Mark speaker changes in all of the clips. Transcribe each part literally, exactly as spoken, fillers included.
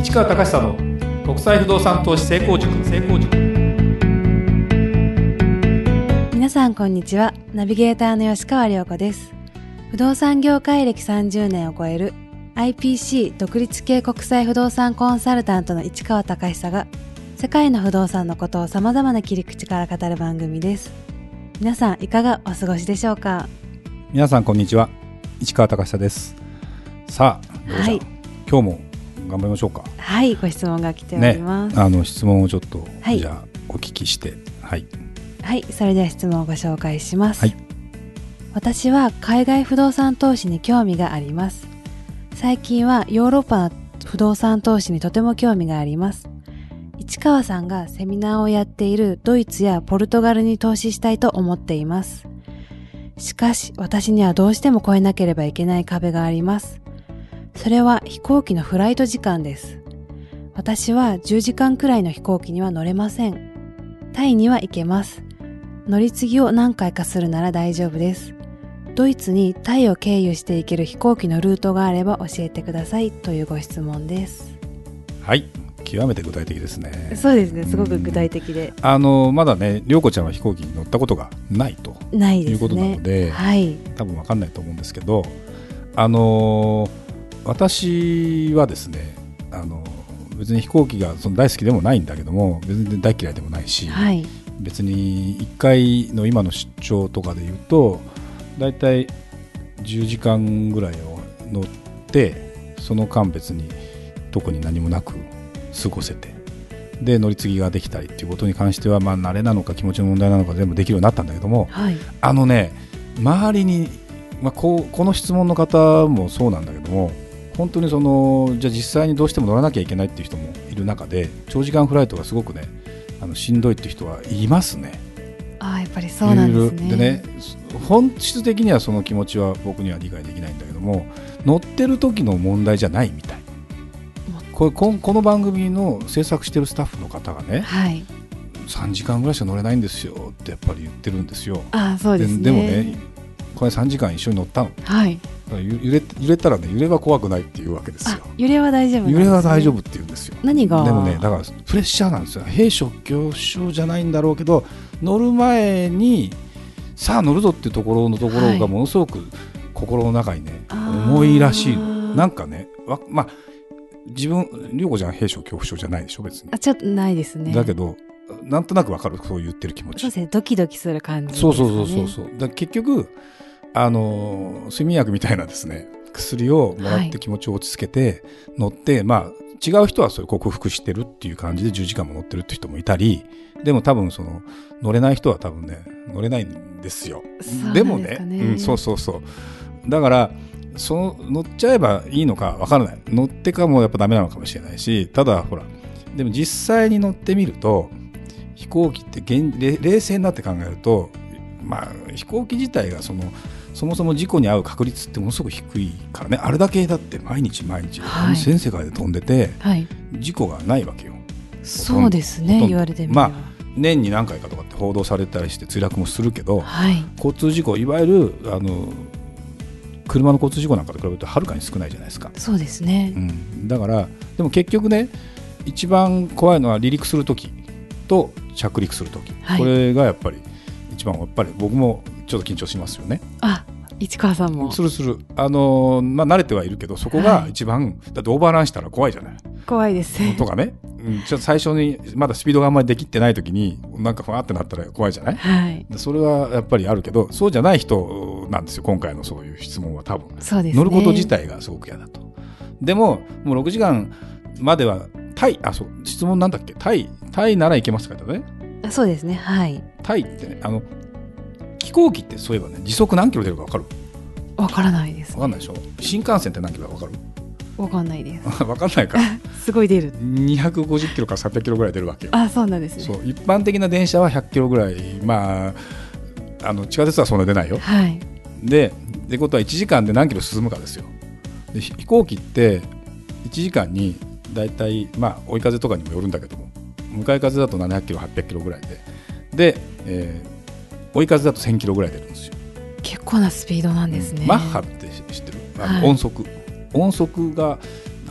Speaker 1: 市川隆久の国際不動産投資成功塾。成功塾。
Speaker 2: 皆さんこんにちは。ナビゲーターの吉川亮子です。不動産業界歴さんじゅうねんを超える アイピーシー 独立系国際不動産コンサルタントの市川隆久が世界の不動産のことをさまざまな切り口から語る番組です。皆さんいかがお過ごしでしょうか。
Speaker 1: 皆さんこんにちは。市川隆久です。さあ、はい、今日も頑張りましょうか。
Speaker 2: はい、ご質問が来ております、
Speaker 1: ね、あの質問をちょっと、
Speaker 2: はい、
Speaker 1: じゃあお聞きしてはい、
Speaker 2: はい、それでは質問をご紹介します、
Speaker 1: はい、
Speaker 2: 私は海外不動産投資に興味があります。最近はヨーロッパの不動産投資にとても興味があります。市川さんがセミナーをやっているドイツやポルトガルに投資したいと思っています。しかし私にはどうしても越えなければいけない壁があります。それは飛行機のフライト時間です。私はじゅうじかんくらいの飛行機には乗れません。タイには行けます。乗り継ぎを何回かするなら大丈夫です。ドイツにタイを経由して行ける飛行機のルートがあれば教えてくださいというご質問です。
Speaker 1: はい、極めて具体的ですね。
Speaker 2: そうですね、すごく具体的で、
Speaker 1: あのまだね、涼子ちゃんは飛行機に乗ったことがないと
Speaker 2: ないですね、
Speaker 1: いうことなので、
Speaker 2: はい、
Speaker 1: 多分分かんないと思うんですけど、あの私はですね、あの別に飛行機がその大好きでもないんだけども、別に大嫌いでもないし、
Speaker 2: はい、
Speaker 1: 別にいっかいの今の出張とかでいうとだいたいじゅうじかんぐらいを乗って、その間別に特に何もなく過ごせて、で乗り継ぎができたりっていうことに関しては、まあ、慣れなのか気持ちの問題なのか全部できるようになったんだけども、
Speaker 2: はい、
Speaker 1: あのね、周りに、まあ、こうこの質問の方もそうなんだけども、本当にそのじゃあ実際にどうしても乗らなきゃいけないっていう人もいる中で、長時間フライトがすごくね、あのしんどいっていう人はいますね。
Speaker 2: ああ、やっぱりそうなんですね。
Speaker 1: でね、本質的にはその気持ちは僕には理解できないんだけども、乗ってる時の問題じゃないみたい。これ こ, この番組の制作してるスタッフの方がね、はい、さんじかんぐらいしか乗れないんですよってやっぱり言ってるんですよ。
Speaker 2: ああ、そうですね。
Speaker 1: で, でもね、これさんじかん一緒に乗ったの、はい、だから揺れ、揺れたらね、揺れは怖くないっていうわけですよ。
Speaker 2: 揺れは大丈夫なんですね。
Speaker 1: 揺れは大丈夫って言うんですよ。
Speaker 2: 何が
Speaker 1: でもね、だからプレッシャーなんですよ。兵所恐怖症じゃないんだろうけど、乗る前にさあ乗るぞっていうところのところがものすごく心の中にね、はい、重いらしいの。なんかね、わまあ自分、涼子ちゃん兵所恐怖症じゃないでしょ別に。
Speaker 2: あ、ちょっとないですね。
Speaker 1: だけどなんとなくわかる、そう言ってる気持ち。
Speaker 2: そうですね、ドキドキする感じです
Speaker 1: かね。そうそうそうそう。だから結局あの睡眠薬みたいなですね、薬をもらって気持ちを落ち着けて乗って、はい、まあ違う人はそれ克服してるっていう感じでじゅうじかんも乗ってるって人もいたり、でも多分その乗れない人は多分ね乗れないんですよ。でもね、うん、そうそうそう。だからその乗っちゃえばいいのか分からない。乗ってからもやっぱダメなのかもしれないし、ただほら、でも実際に乗ってみると飛行機って現冷静になって考えると、まあ飛行機自体がそのそもそも事故に遭う確率ってものすごく低いからね。あれだけだって毎日毎日、はい、全世界で飛んでて、はい、事故がないわけよ。
Speaker 2: そうですね、言われてみれば、まあ、
Speaker 1: 年に何回かとかって報道されたりして墜落もするけど、はい、交通事故、いわゆるあの車の交通事故なんかと比べるとはるかに少ないじゃないですか。
Speaker 2: そうですね、
Speaker 1: うん、だからでも結局ね、一番怖いのは離陸するときと着陸するとき、はい、これがやっぱり一番、やっぱり僕もちょっと緊張しますよね。
Speaker 2: あ、市川さんも
Speaker 1: するする、あのーまあ、慣れてはいるけど、そこが一番、はい、だってオーバーランしたら怖いじゃない。
Speaker 2: 怖いですね
Speaker 1: とかね、うん、ちょっと最初にまだスピードがあんまりできてない時になんかふわってなったら怖いじゃない、はい、それはやっぱりあるけど、そうじゃない人なんですよ今回のそういう質問は。多分そうですね、乗ること自体がすごく嫌だと。でももうろくじかんまではタイ、あ、そう、質問なんだっけ、タイタイなら行けますかね。
Speaker 2: あ、そうですね、はい。
Speaker 1: タイってね、あの飛行機ってそういえばね、時速何キロ出るか分かる？
Speaker 2: 分からないです、ね、
Speaker 1: 分かんないでしょ。新幹線って何キロか分かる？
Speaker 2: 分かんないです
Speaker 1: 分かんないか
Speaker 2: すごい出る、
Speaker 1: にひゃくごじゅっキロからさんびゃくキロぐらい出るわけよ。
Speaker 2: あ、そうなんですね。
Speaker 1: そう、一般的な電車はひゃっキロぐらい、まあ、あの地下鉄はそんな出ないよ、はい、でってことはいちじかんで何キロ進むかですよ。で飛行機っていちじかんにだいたい、まあ、追い風とかにもよるんだけども、向かい風だとななひゃくキロはっぴゃくキロぐらいで、で、えー、追い風だとせんキロぐらい出るんですよ。
Speaker 2: 結構なスピードなんですね、
Speaker 1: うん、マッハって知ってる？あの、はい、音速音速が何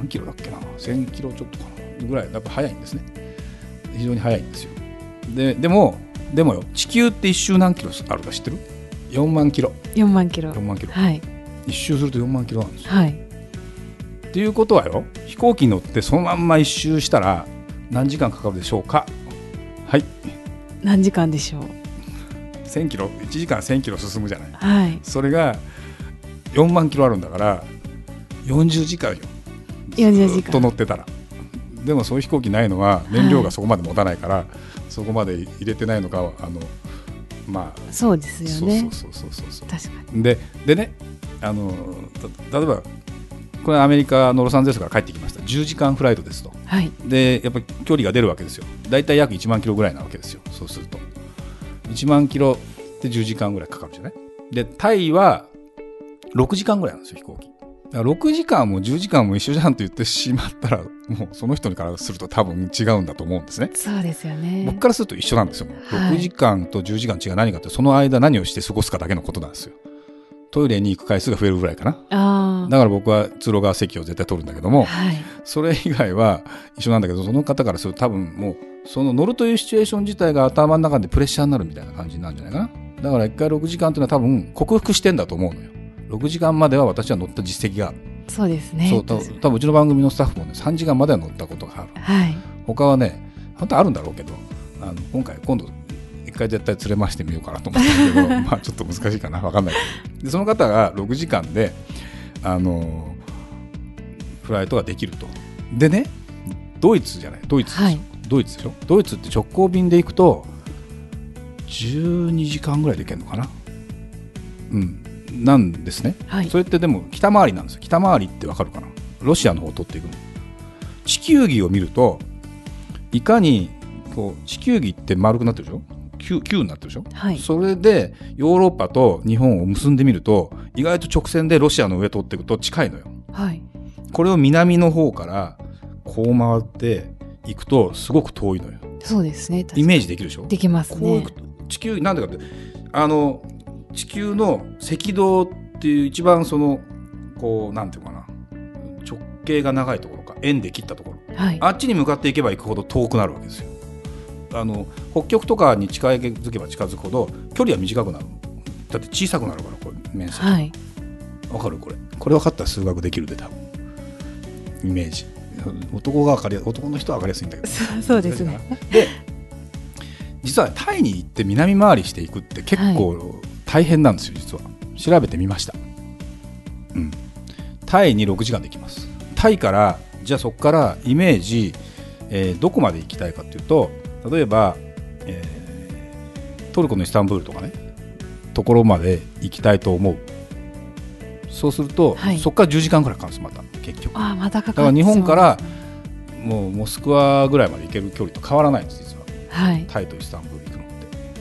Speaker 1: 何キロだっけな、せんキロちょっとかなぐらい、やっぱ速いんですね。非常に速いんですよ。で、でもでもよ、地球って一周何キロあるか知ってる？よんまんキロ。
Speaker 2: よんまんキロ。
Speaker 1: よんまんキロ。
Speaker 2: はい。
Speaker 1: 一周するとよんまんキロなんですよ。
Speaker 2: はい。
Speaker 1: っていうことはよ、飛行機に乗ってそのまんま一周したら何時間かかるでしょうか？はい。
Speaker 2: 何時間でしょう？
Speaker 1: せんキロ、いちじかんせんキロ進むじゃない。
Speaker 2: はい。
Speaker 1: それがよんまんキロあるんだからよんじゅうじかんよ。
Speaker 2: よんじゅうじかん
Speaker 1: ずっと乗ってたら。でもそういう飛行機ないのは燃料がそこまで持たないから、はい、そこまで入れてないのか、あのまあ
Speaker 2: そうですよね。
Speaker 1: そうそうそうそうそう。
Speaker 2: 確かに。
Speaker 1: ででね、あの例えばこれアメリカのロサンゼルスから帰ってきました。じゅうじかんフライトですと。
Speaker 2: はい。
Speaker 1: でやっぱり距離が出るわけですよ。だいたい約いちまんキロぐらいなわけですよ。そうするといちまんキロでじゅうじかんぐらいかかるじゃない。でタイはろくじかんぐらいなんですよ、飛行機。だからろくじかんもじゅうじかんも一緒じゃんと言ってしまったら、もうその人からすると多分違うんだと思うんですね。
Speaker 2: そうですよね。
Speaker 1: 僕からすると一緒なんですよ。はい、ろくじかんとじゅうじかん違う何かって、その間何をして過ごすかだけのことなんですよ。トイレに行く回数が増えるぐらいかな。あ、だから僕は通路側席を絶対取るんだけども、はい、それ以外は一緒なんだけど、その方からすると多分もうその乗るというシチュエーション自体が頭の中でプレッシャーになるみたいな感じになるんじゃないかな。だから一回ろくじかんというのは多分克服してんだと思うのよ。ろくじかんまでは私は乗った実績がある。
Speaker 2: そうですね。
Speaker 1: そう多分うちの番組のスタッフもねさんじかんまでは乗ったことがある。はい、他はね本当あるんだろうけど、あの今回今度一回絶対連れ回してみようかなと思ったけどまあちょっと難しいかな、分かんないけど。でその方がろくじかんであのフライトができると。でね、ドイツじゃないドイツですよ、はい、ドイツでしょ。ドイツって直行便で行くとじゅうにじかんぐらいで行けるのかな、うんなんですね、はい、それってでも北回りなんですよ。北回りってわかるかな。ロシアの方を取っていくの。地球儀を見るといかにこう地球儀って丸くなってるでしょ。 球, 球になってるでしょ、はい、それでヨーロッパと日本を結んでみると意外と直線でロシアの上通っていくと近いのよ、はい、これを南の方からこう回っていくとすごく遠いのよ。
Speaker 2: そうですね。
Speaker 1: イメージできるでしょ。
Speaker 2: できますね。
Speaker 1: こういくと地球なんでかってあの地球の赤道っていう一番そのこうなんていうかな直径が長いところか円で切ったところ、はい、あっちに向かっていけば行くほど遠くなるわけですよ。あの北極とかに近づけば近づくほど距離は短くなる。だって小さくなるからこれ面積、はい、わかるこれこれ分かったら数学できるで多分イメージ男が分かりや男の人は分かりやすいんだけど
Speaker 2: そうですね。
Speaker 1: で実はタイに行って南回りしていくって結構、はい大変なんですよ。実は調べてみました、うん、タイにろくじかんで行きます。タイからじゃあそこからイメージ、えー、どこまで行きたいかというと例えば、えー、トルコのイスタンブールとかねところまで行きたいと思う。そうすると、はい、そこからじゅうじかんくらいかかるんです。また結局
Speaker 2: あまたかかる。
Speaker 1: だから日本からもうモスクワぐらいまで行ける距離と変わらないんです実は、はい、タイとイスタンブール行くのって。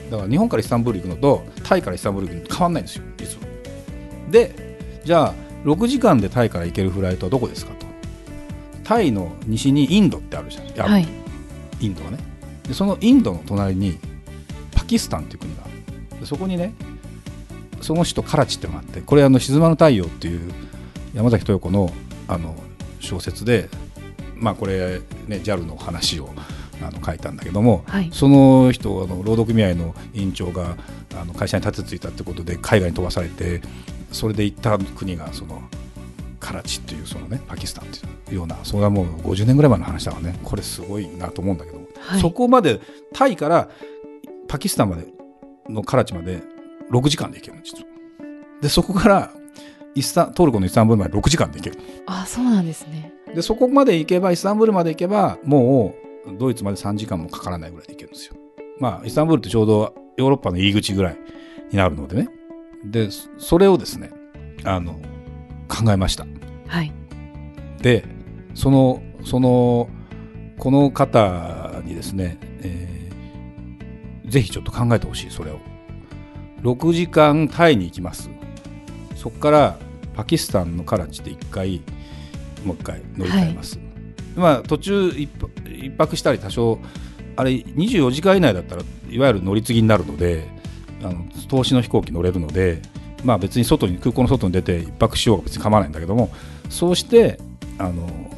Speaker 1: だから日本からイスタンブール行くのとタイからイスタンブール行くのと変わらないんですよ実は。でじゃあろくじかんでタイから行けるフライトはどこですかと。タイの西にインドってあるじゃないですか、はい、インドはね。でそのインドの隣にパキスタンという国がある。でそこにねその首都カラチってのがあって、これあの静まぬ太陽っていう山崎豊子のあの小説で、まあこれね ジャル の話をあの書いたんだけども、はい、その人あの労働組合の委員長があの会社に立てついたってことで海外に飛ばされて、それで行った国がそのカラチっていうそのねパキスタンっていうような、それはもうごじゅうねんぐらい前の話だからね、これすごいなと思うんだけど、はい、そこまでタイからパキスタンまでのカラチまでろくじかんで行けるんですよ。でそこからイスタトルコのイスタンブールまでろくじかんで行ける。
Speaker 2: あ、そうなんですね。
Speaker 1: でそこまで行けばイスタンブールまで行けばもうドイツまでさんじかんもかからないぐらいで行けるんですよ。まあイスタンブールってちょうどヨーロッパの入り口ぐらいになるのでね。でそれをですねあの考えました。はい。でそのそのこの方にですね、えー、ぜひちょっと考えてほしい。それをろくじかんタイに行きます。そこからパキスタンのカラチでいっかいもういっかい乗り換えます、はい。まあ、途中一泊したり多少あれにじゅうよじかん以内だったらいわゆる乗り継ぎになるので、あの投資の飛行機乗れるので、まあ、別に外に空港の外に出て一泊しようが別に構わないんだけども、そうしてあの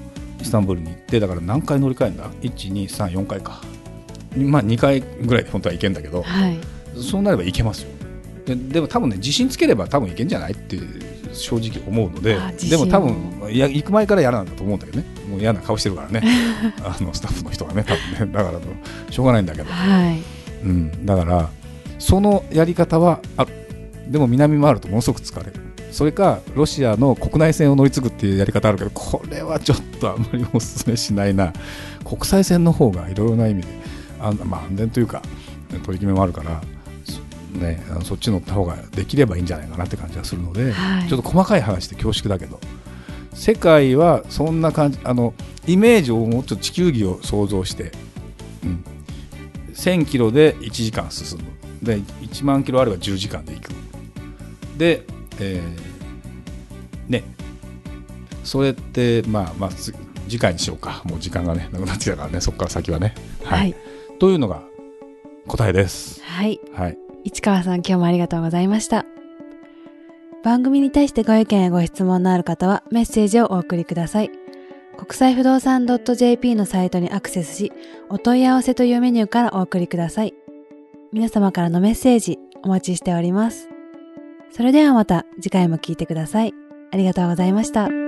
Speaker 1: イスタンブールに行って、だから何回乗り換えるんだ ?いち、に、さん、よんかいか。まあにかいぐらいで本当は行けんだけど、
Speaker 2: はい、
Speaker 1: そうなれば行けますよ。で, でも多分ね、自信つければ多分行けんじゃないって正直思うので、でも多分いや行く前から嫌なんだと思うんだけどね。もう嫌な顔してるからねあのスタッフの人がね、多分ね、だからしょうがないんだけど、
Speaker 2: はい、
Speaker 1: うん、だからそのやり方はあ、でも南回るとものすごく疲れる。それかロシアの国内線を乗り継ぐっていうやり方あるけど、これはちょっとあんまりお勧めしないな。国際線の方がいろいろな意味であ、まあ、安全というか取り決めもあるからね、そっち乗った方ができればいいんじゃないかなって感じがするので、はい、ちょっと細かい話で恐縮だけど、世界はそんな感じ、あのイメージをもうちょっと地球儀を想像して、うん、せんキロでいちじかん進むで、いちまんキロあればじゅうじかんで行くで、えー、ね、それってまあまあ次回にしようか、もう時間がねなくなってきたからね、そこから先はね、はい、はい、というのが答えです。
Speaker 2: はい、
Speaker 1: はい、
Speaker 2: 市川さん、今日もありがとうございました。番組に対してご意見やご質問のある方はメッセージをお送りください。国際不動産 .jp のサイトにアクセスし、お問い合わせというメニューからお送りください。皆様からのメッセージお待ちしております。それではまた次回も聞いてください。ありがとうございました。